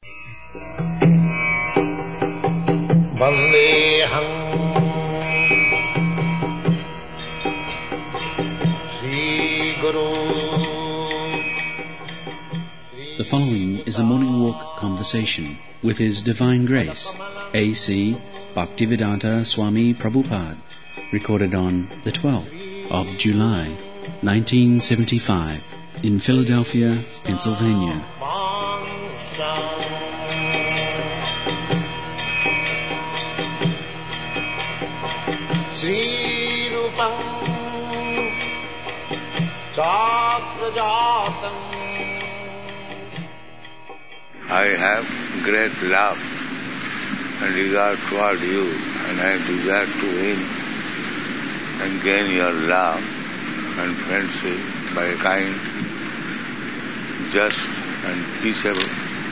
Vandeham Sri Guru. The following is a morning walk conversation with His Divine Grace, A.C. Bhaktivedanta Swami Prabhupada, recorded on the 12th of July, 1975, in Philadelphia, Pennsylvania. Sri Rupam Chakrajatam. I have great love and regard toward you, and I desire to win and gain your love and friendship by a kind, just and peaceable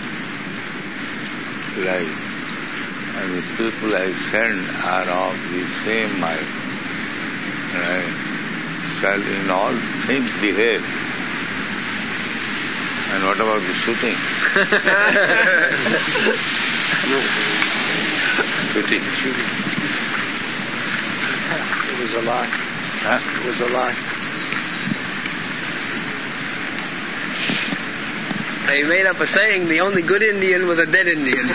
life. And the people I send are of the same mind, and I shall in all things behave. And what about the shooting? Shooting. It was a lie. Huh? It was a lie. He made up a saying, the only good Indian was a dead Indian.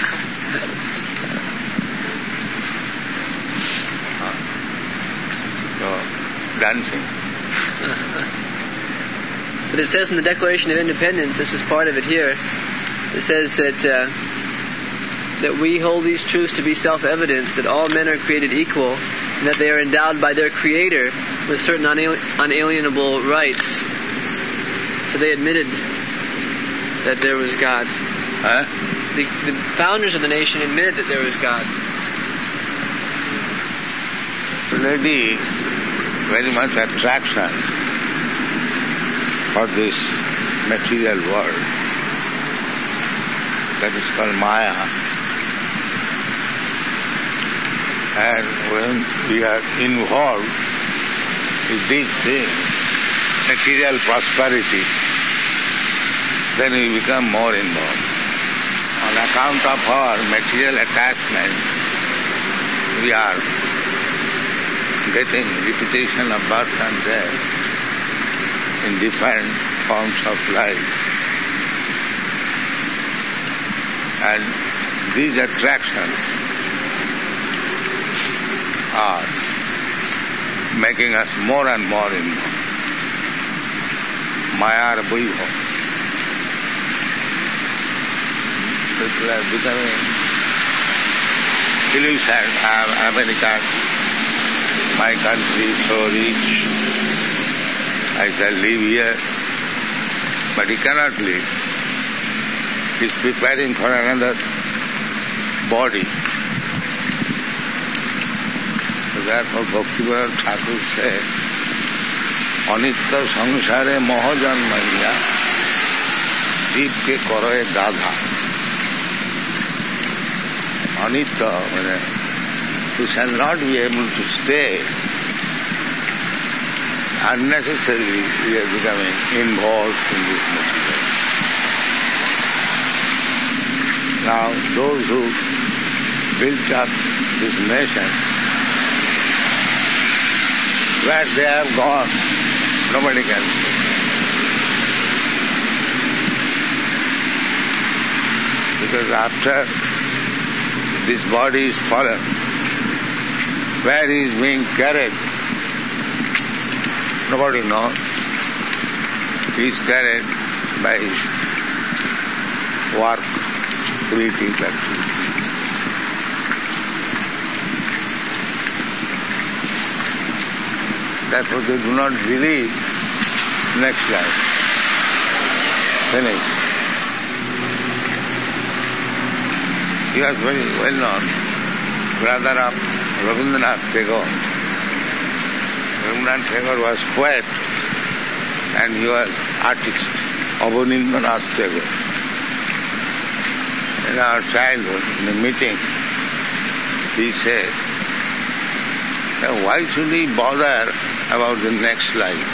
So, dancing. But it says in the Declaration of Independence, this is part of it here, it says that we hold these truths to be self-evident, that all men are created equal, and that they are endowed by their Creator with certain unalienable rights. So they admitted that there was God. Huh? The founders of the nation admitted that there was God. Already very much attraction for this material world. That is called Maya. And when we are involved with this thing, material prosperity, then we become more involved. On account of our material attachment, we are getting repetition of birth and death in different forms of life. And these attractions are making us more and more involved. Maya Buiho. People are becoming illusion. America, my country is so rich, I shall live here, but he cannot live. He is preparing for another body. So therefore Bhaktivedanta Thakur said, Anitya samsare mohajanmaniya jeev ke koroe gadha. Anitya, you shall not be able to stay. Unnecessarily we are becoming involved in this material. Now those who built up this nation, where they have gone, nobody can say. Because after this body is fallen, where he is being carried, nobody knows. He is carried by his work, creative activity. Therefore they do not believe next life. Finish. He was very well known, brother of Rabindranath Tagore. Rabindranath Tagore was poet and he was artist, Abanindranath Tagore. In our childhood, in a meeting, he said, why should we bother about the next life?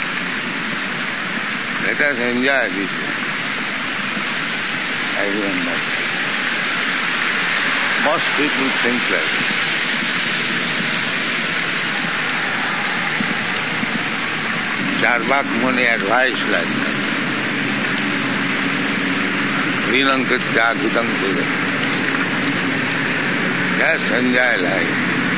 Let us enjoy this life. I remember. Most people think like that. Charvak Muni advised like that. Vinankritya gutam kuda. Just enjoy life.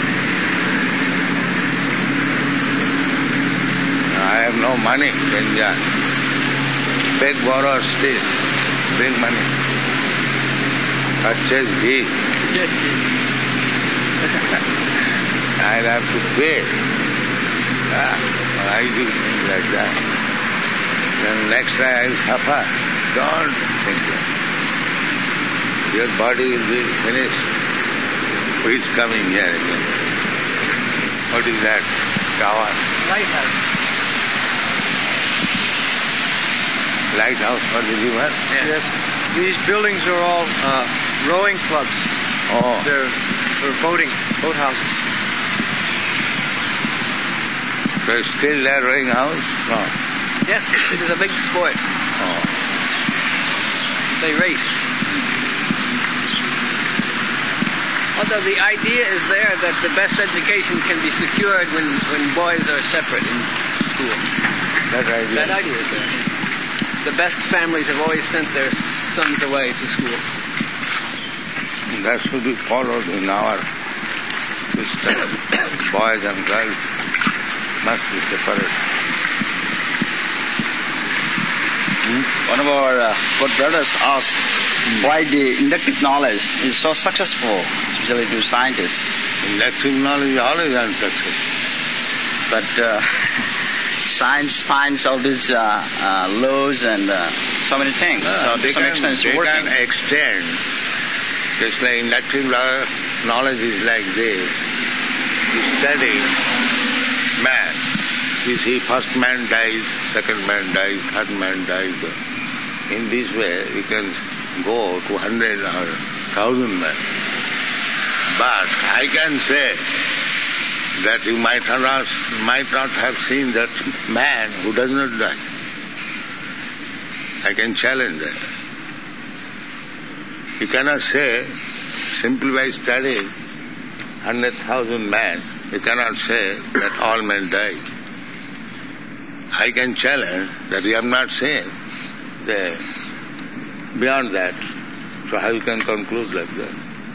I have no money to enjoy. Beg, borrow, steal, bring money. Purchase ghee. I'll have to pay. I do things like that. Then next time I'll suffer. Don't think that. Your body will be finished. Who is coming here again? What is that? Tower? Lighthouse. Lighthouse for the river? Yes. These buildings are all rowing clubs. Oh. They're for boating, boathouses. So still there rowing house? No. Yes, it is a big sport. Oh. They race. Although the idea is there that the best education can be secured when boys are separate in school. That idea. That idea is there. The best families have always sent their sons away to school. That should be followed in our system. Boys and girls must be separate. One of our good brothers asked why the inductive knowledge is so successful, especially to scientists. Inductive knowledge is always unsuccessful. But science finds all these laws and so many things. So to some extent it's working. They can extend. Just like inductive knowledge is like this. You study man. You see, first man dies, second man dies, third man dies. In this way, you can go to 100 or 1,000 men. But I can say that you might not have seen that man who does not die. I can challenge that. You cannot say, simply by studying 100,000 men, you cannot say that all men die. I can challenge that you have not seen beyond that. So how you can conclude like that?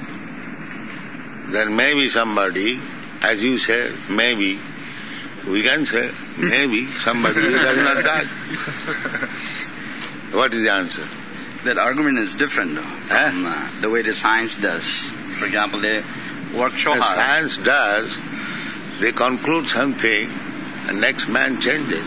Then maybe somebody, as you said, maybe, we can say, maybe somebody who does not die. What is the answer? That argument is different from the way the science does. For example, they work so hard. Science does, they conclude something, and next man changes.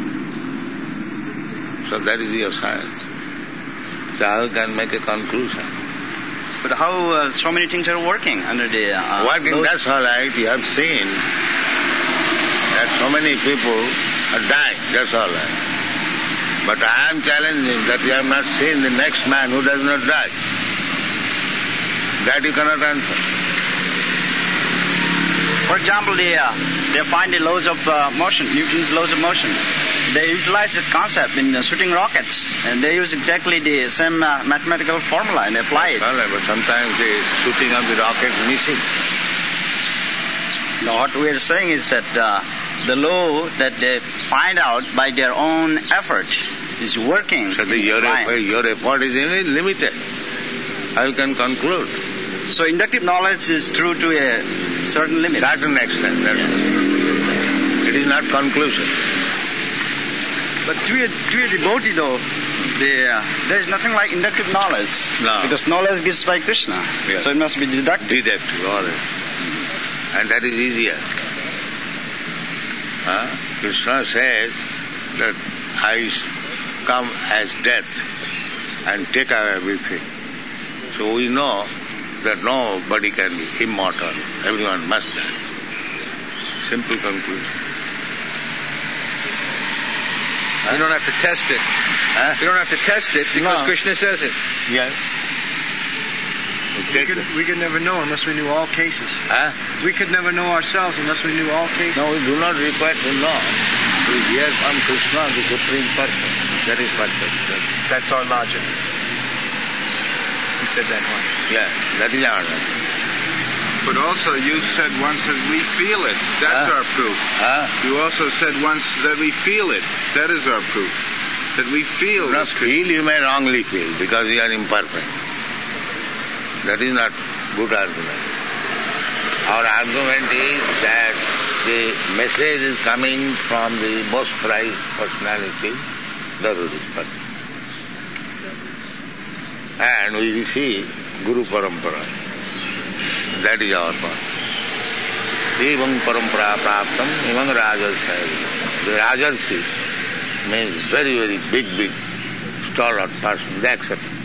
So that is your science. So how you can make a conclusion? But how so many things are working under the... working, that's all right. You have seen that so many people are dying. That's all right. But I am challenging that you have not seen the next man who does not die. That you cannot answer. For example, they find the laws of motion, Newton's laws of motion. They utilize that concept in shooting rockets, and they use exactly the same mathematical formula and apply it. Well, but sometimes the shooting of the rocket is missing. Now, what we are saying is that the law that they find out by their own effort is working. So your effort is limited. How you can conclude? So inductive knowledge is true to a certain limit. Certain extent. It is not conclusion. But to a devotee though, there is nothing like inductive knowledge. No. Because knowledge gives by Krishna. Yes. So it must be deductive. Deductive, all right. And that is easier. Krishna says that I come as death and take away everything. So we know that nobody can be immortal. Everyone must die. Simple conclusion. You don't have to test it. You don't have to test it because Krishna says it. Yes. We could never know unless we knew all cases. We could never know ourselves unless we knew all cases. No, we do not require to know. We hear from Krishna, the Supreme Person. That is perfect. That's our logic. That's our logic. We could never know unless we knew all cases. We could never know ourselves unless we knew all cases. No, we do not require to know. We hear from Krishna, the Supreme Person. That is perfect. That's our logic. That's our logic. That's our logic. He said that once. Yeah, that is our knowledge. But also you said once that we feel it. That's our proof. You also said once that we feel it. That is our proof. That we feel. Not feel, you may wrongly feel because you are imperfect. That is not good argument. Our argument is that the message is coming from the most prized personality, the Rupa. And we receive Guru Parampara. That is our part. Evam Parampara Praptam, Evam Rajarsi. The Rajarsi means very, very big, stalwart person. They accept it.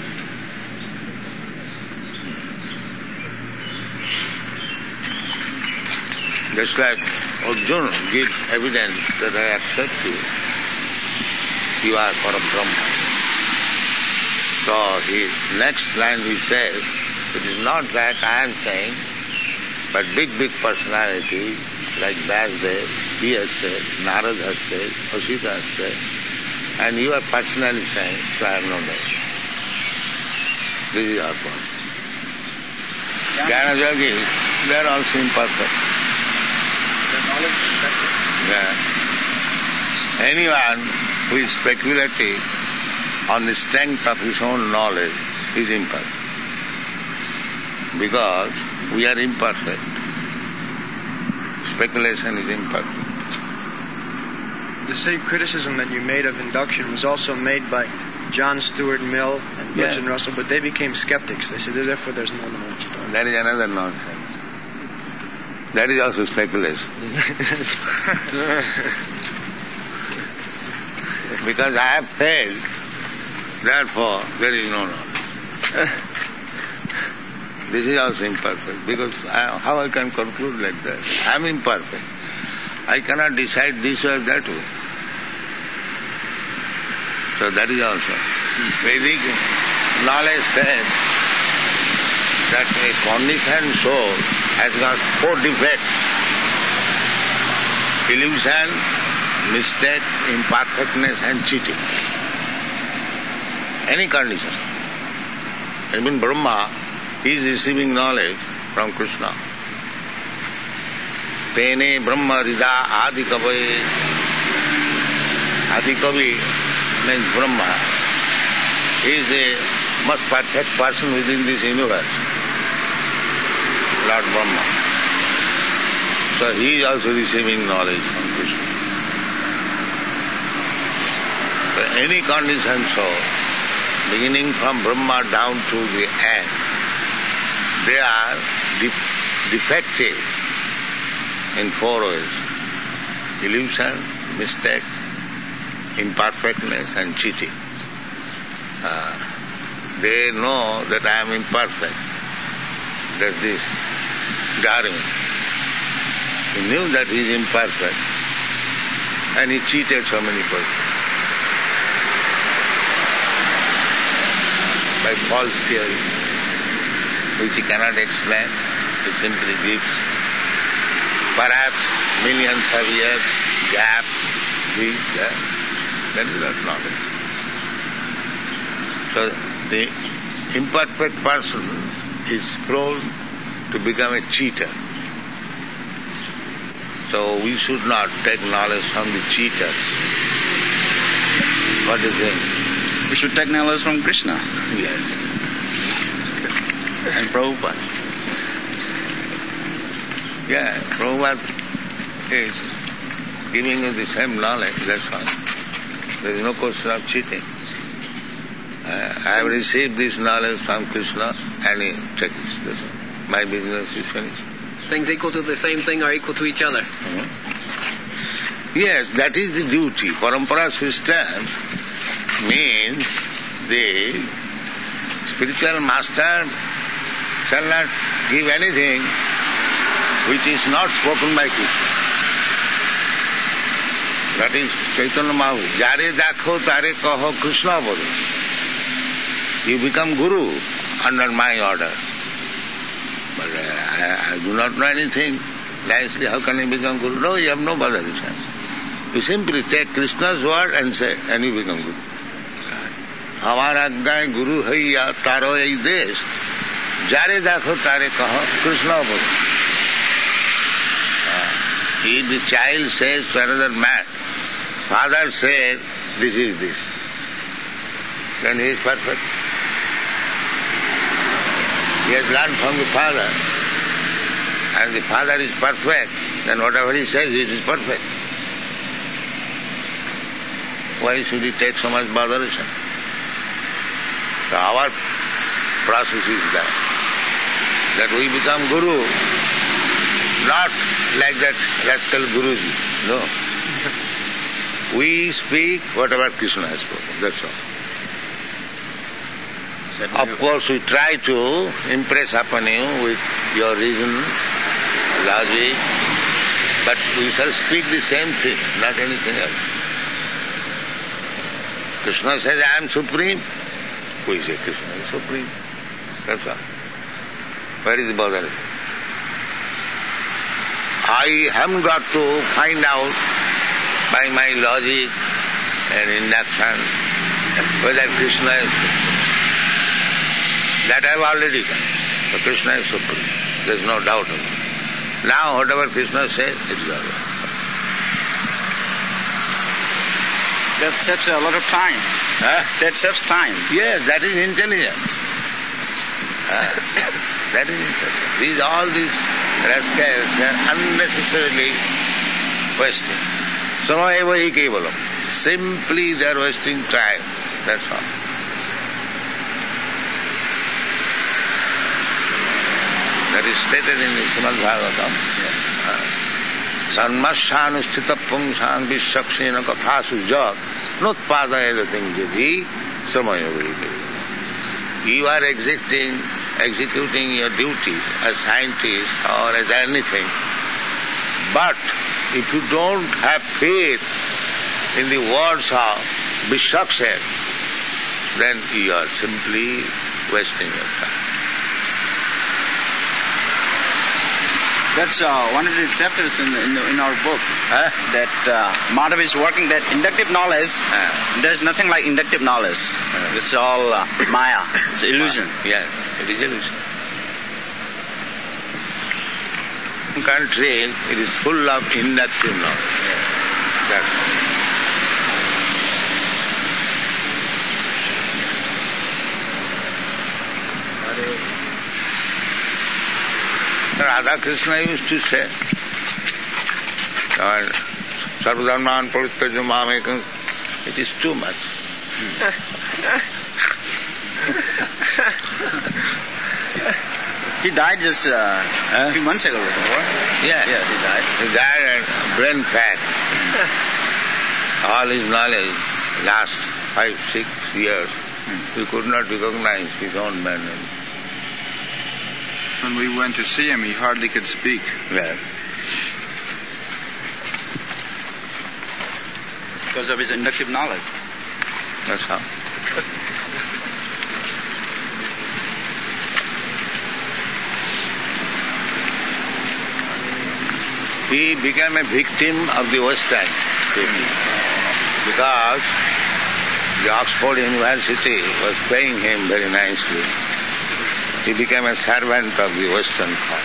Just like Arjuna gives evidence that I accept you, you are Parabrahma. So his next line he says, it is not that I am saying, but big personality like Vyasdev, he has said, Narad has said, Vasudha has said, and you are personally saying, so I have no doubt. This is our point. Jnanayogis, they are also imperfect. Yeah. Anyone who is speculative on the strength of his own knowledge is imperfect. Because we are imperfect. Speculation is imperfect. The same criticism that you made of induction was also made by John Stuart Mill and Bertrand Russell, but they became skeptics. They said, therefore there's no knowledge. That is another nonsense. That is also speculation. Because I have failed, therefore there is no knowledge. This is also imperfect, because how I can conclude like that? I am imperfect. I cannot decide this or that way. So that is also. Vedic knowledge says that a conditioned soul has got 4 defects: illusion, mistake, imperfectness and cheating. Any condition. Even Brahma, he is receiving knowledge from Krishna. Tene Brahma Rida Adikavi. Adikavi means Brahma. He is the most perfect person within this universe. Lord Brahma. So he is also receiving knowledge from Krishna. So any conditioned soul, beginning from Brahma down to the end, they are defective in 4 ways: illusion, mistake, imperfectness and cheating. They know that I am imperfect. That's this. Darwin. He knew that he is imperfect and he cheated so many persons by false theory, which he cannot explain. He simply gives perhaps millions of years gap, this, that. That is not knowledge. So the imperfect person is prone to become a cheater. So we should not take knowledge from the cheaters. What do you think? We should take knowledge from Krishna. Yes. And Prabhupada. Yeah, Prabhupada is giving us the same knowledge, that's all. There is no question of cheating. I have received this knowledge from Krishna and he takes this. My business is finished. Things equal to the same thing are equal to each other. Mm-hmm. Yes, that is the duty. Parampara system means the spiritual master shall not give anything which is not spoken by Krishna. That is Chaitanya Mahaprabhu. Jare dakho tare kaho Krishna bolo. You become Guru under my order. But I do not know anything. Nicely, how can I become Guru? No, you have no other reason. You simply take Krishna's word and say, and you become Guru. আমার আজ্ঞায় গুরু হইয়া তারও এই দেশ, যারে দেখো তারে কহ কৃষ্ণ বল। If the child says to another man, father said this is this, then he is perfect. He has learned from the father, and the father is perfect, then whatever he says, it is perfect. Why should he take so much botheration? So our process is that we become guru, not like that rascal Guruji, no. We speak whatever Krishna has spoken, that's all. Of course, we try to impress upon you with your reason, logic, but we shall speak the same thing, not anything else. Krishna says, I am supreme. We say Krishna is supreme. That's all. Where is the bother? I haven't got to find out by my logic and induction whether Krishna is supreme. That I have already done. So Krishna is supreme. There is no doubt of it. Now whatever Krishna says, it is all right. That saves a lot of time. That saves time. Yes, that is intelligence. That is intelligence. All these rascals, they are unnecessarily wasting. Samayeva hi kevalam. Simply they are wasting time. That's all. That is stated in the Srimad Bhagavatam. Sarmashanusthita pungshan vishakshena kathasu jat nutpadaya tingvidhi samayogi. You are executing your duty as scientist or as anything, but if you don't have faith in the words of Vishakshena, then you are simply wasting your time. That's one of the chapters in our book, that Madhava is working that inductive knowledge, there's nothing like inductive knowledge. It's all Maya, it's illusion. Yes, it is illusion. Country, it is full of inductive knowledge. That's all. Radha Krishna used to say, Sarvadharman Parityaja Mamekam, it is too much. He died just a few months ago. Yeah, he died. He died and brain fat. All his knowledge, last 5-6 years, he could not recognize his own memory. When we went to see him, he hardly could speak. Yeah. Because of his inductive knowledge. That's how. He became a victim of the Western people because the Oxford University was paying him very nicely. He became a servant of the Western thought.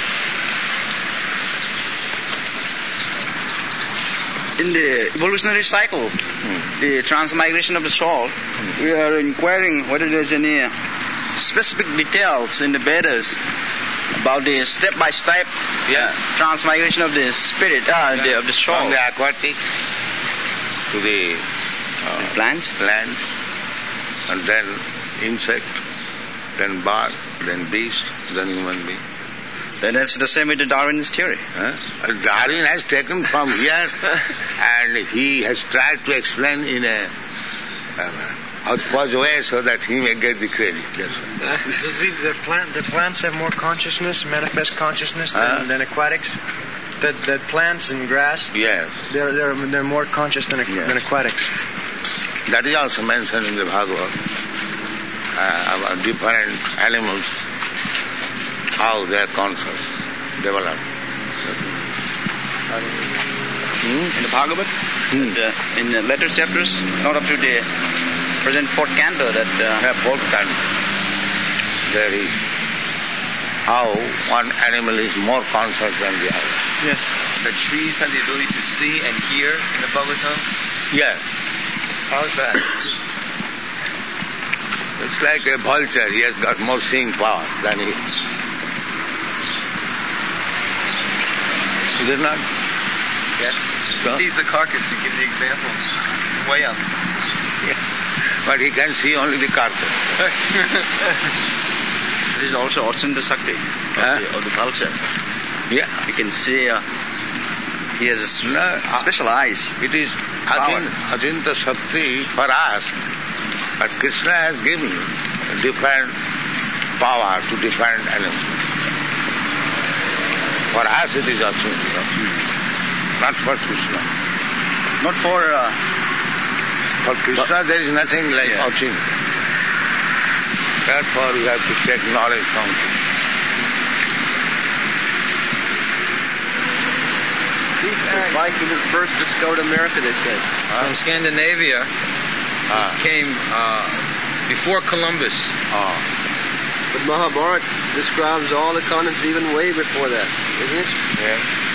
In the evolutionary cycle, the transmigration of the soul, we are inquiring whether there's any specific details in the Vedas about the step-by-step transmigration of the spirit, of the soul. From the aquatic to the plants, and then insect, then bird, then beast, then human being. Then that's the same with the Darwin's theory. Darwin has taken from here and he has tried to explain in a hodgepodge way so that he may get the credit. Yes. The plants have more consciousness, manifest consciousness than aquatics? That plants and grass, yes, they're more conscious than aquatics. That is also mentioned in the Bhagavad. About different animals, how they are conscious, developed. In the Bhagavad, in the later chapters, not up to the present fourth canto that... Fourth canto. There is how one animal is more conscious than the other. Yes. The trees have the ability to see and hear in the Bhagavatam? Yes. How's that? It's like a vulture. He has got more seeing power than he. Is it not? Yes. So? He sees the carcass. You give the example. Way up. Yeah. But he can see only the carcass. It is also Achinta Shakti of the vulture. Yeah. You can see, he has special eyes. It is Achinta Shakti for us. But Krishna has given different power to different animals. For us it is Achinta. Not for Krishna. Not for... For Krishna there is nothing like Achinta. Therefore, we have to take knowledge from him. Vikings first discovered America, they said. From Scandinavia, came before Columbus. But Mahabharata describes all the continents even way before that, isn't it? Yeah.